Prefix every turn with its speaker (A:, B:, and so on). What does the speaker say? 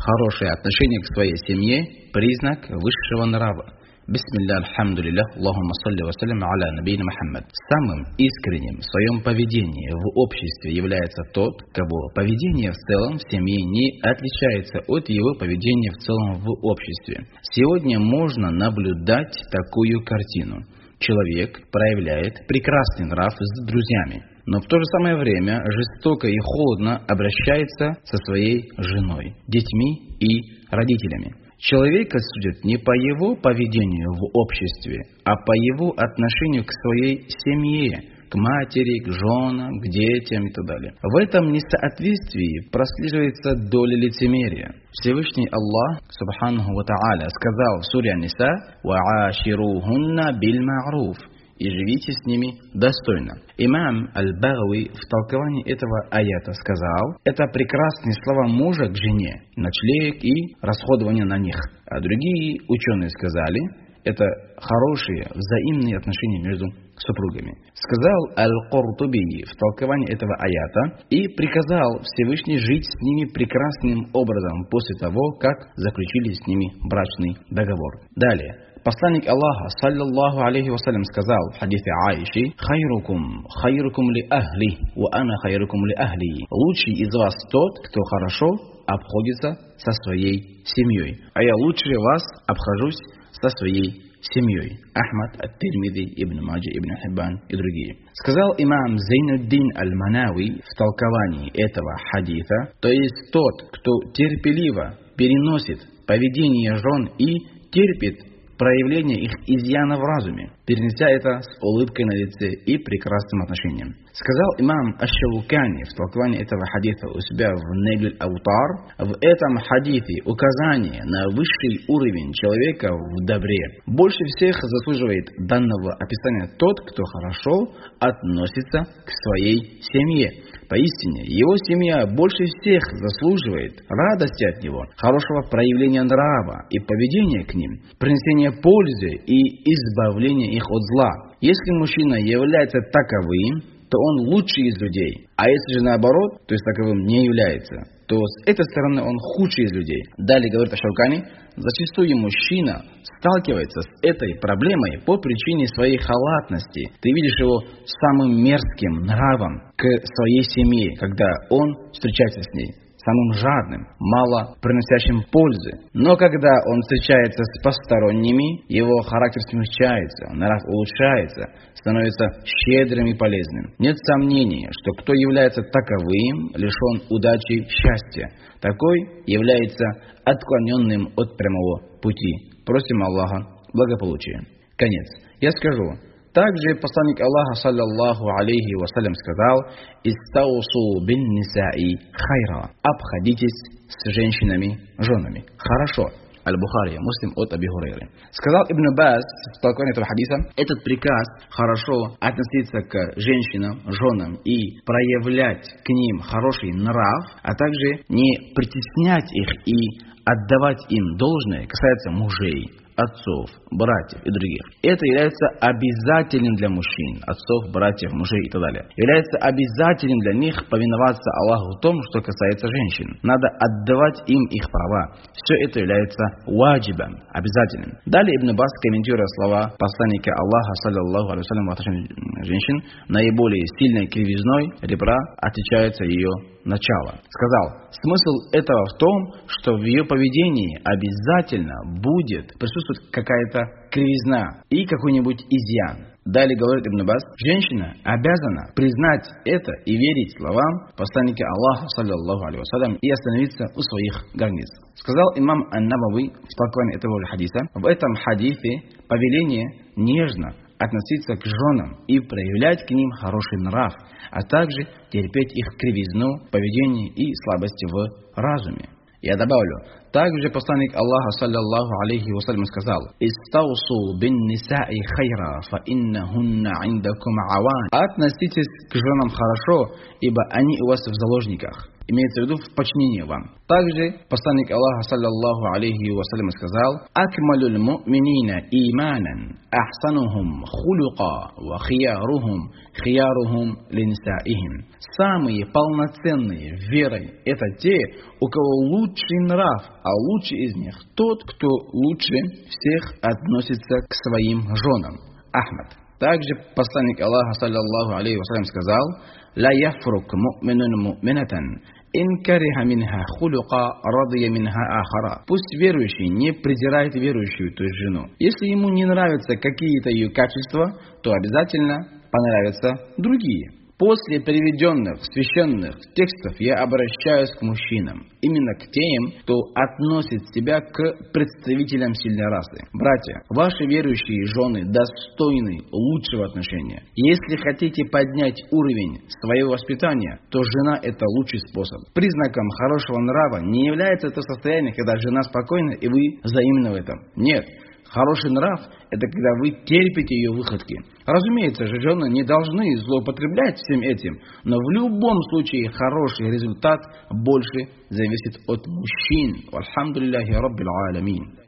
A: Хорошее отношение к своей семье – признак высшего нрава. Бисмилля, альхамдулиллах, Аллахумма салли ва саллим аля набийна Мухаммад. Самым искренним в своем поведении в обществе является тот, кого поведение в целом в семье не отличается от его поведения в целом в обществе. Сегодня можно наблюдать такую картину. Человек проявляет прекрасный нрав с друзьями, но в то же самое время жестоко и холодно обращается со своей женой, детьми и родителями. Человека судят не по его поведению в обществе, а по его отношению к своей семье, к матери, к женам, к детям и так далее. В этом несоответствии прослеживается доля лицемерия. Всевышний Аллах, субханаху ва та'аля, сказал в суре Ан-Ниса: «Ва'аширухунна биль-ма'руф» и живите с ними достойно. Имам Аль-Багави в толковании этого аята сказал: это прекрасные слова мужа к жене, ночлег и расходование на них. А другие ученые сказали: это хорошие взаимные отношения между супругами. Сказал Аль-Куртуби в толковании этого аята: и приказал Всевышний жить с ними прекрасным образом после того, как заключили с ними брачный договор. Далее. Посланник Аллаха, саллаллаху алейхи вассалям, сказал в хадисе Аиши: хайрукум ли ахли, ва ана хайрукум ли ахли. Лучший из вас тот, кто хорошо обходится со своей семьей, а я лучше вас обхожусь со своей семьей. Ахмад, Ат-Тирмизи, Ибн Маджа, Ибн Хиббан и другие. Сказал имам Зейнуддин Аль-Манауи в толковании этого хадиса: то есть тот, кто терпеливо переносит поведение жен и терпит проявление их изъяна в разуме, перенеся это с улыбкой на лице и прекрасным отношением. Сказал имам Аш-Шаукани в толковании этого хадиса у себя в Нейль Аутар: в этом хадисе указание на высший уровень человека в добре. Больше всех заслуживает данного описания тот, кто хорошо относится к своей семье. Поистине, его семья больше всех заслуживает радости от него, хорошего проявления нрава и поведения к ним, принесения пользы и избавления их от зла. Если мужчина является таковым, то он лучший из людей. А если же наоборот, то есть таковым не является, то с этой стороны он худший из людей. Далее говорит Аш-Шаукани: зачастую мужчина сталкивается с этой проблемой по причине своей халатности. Ты видишь его самым мерзким нравом к своей семье, когда он встречается с ней, самым жадным, мало приносящим пользы. Но когда он встречается с посторонними, его характер смягчается, нрав улучшается, становится щедрым и полезным. Нет сомнения, что кто является таковым, лишен удачи и счастья. Такой является отклоненным от прямого пути. Просим Аллаха благополучия. Конец. Я скажу. Также посланник Аллаха, саллаллаху алейхи вассалям, сказал: «Истаусу бин нисаи хайра». Обходитесь с женщинами, женами. Хорошо. Аль-Бухари, Муслим от Аби Хурайры. Сказал Ибн Бас в толковании этого хадиса: этот приказ хорошо относиться к женщинам, женам и проявлять к ним хороший нрав, а также не притеснять их и отдавать им должное, касается мужей, отцов, братьев и других. Это является обязательным для мужчин, отцов, братьев, мужей и так далее. Является обязательным для них повиноваться Аллаху в том, что касается женщин. Надо отдавать им их права. Все это является ваджибом, обязательным. Далее Ибн Бас, комментируя слова посланника Аллаха, саллаллаху алейхи вассалям, в отношении женщин, наиболее сильной кривизной ребра отличается ее начало. Сказал: смысл этого в том, что в ее поведении обязательно будет присутствовать какая-то кривизна и какой-нибудь изъян. Далее говорит Ибн Бас: женщина обязана признать это и верить словам посланника Аллаха, саллаллаху алейхи вассалям, и остановиться у своих границ. Сказал имам Ан-Навави в толковании этого же хадиса: в этом хадисе повеление нежно относиться к женам и проявлять к ним хороший нрав, а также терпеть их кривизну, поведение и слабости в разуме. Я добавлю, также посланник Аллаха, саллаллаху алейхи вассалям, сказал: «Истаусу бин нисаи хайра, фа иннахунна индакум аван». Относитесь к женам хорошо, ибо они у вас в заложниках. имеется в виду в подчинении вам. Также посланник Аллаха, саллаллаху алейхи вассалям, сказал: «Акмалюль му'минина иманан, ахсанухум хулюка, ва хиярухум линсаихим». Самые полноценные верой — это те, у кого лучший нрав, а лучший из них тот, кто лучше всех относится к своим женам. Ахмад. Также посланник Аллаха, саллаллаху алейхи вассалям, сказал: «Ла яфрук му'минун му'минатан, ин кариха минха хулюка, радия минха ахара». Пусть верующий не презирает верующую, то есть жену. Если ему не нравятся какие-то ее качества, то обязательно понравятся другие. После приведенных священных текстов я обращаюсь к мужчинам, именно к тем, кто относит себя к представителям сильной расы. Братья, ваши верующие жены достойны лучшего отношения. Если хотите поднять уровень своего воспитания, то жена — это лучший способ. Признаком хорошего нрава не является то состояние, когда жена спокойна и вы взаимны в этом. Нет. Хороший нрав — это когда вы терпите ее выходки. Разумеется же, жены не должны злоупотреблять всем этим, но в любом случае хороший результат больше зависит от мужчин. Альхамдулиллахи раббил аламин.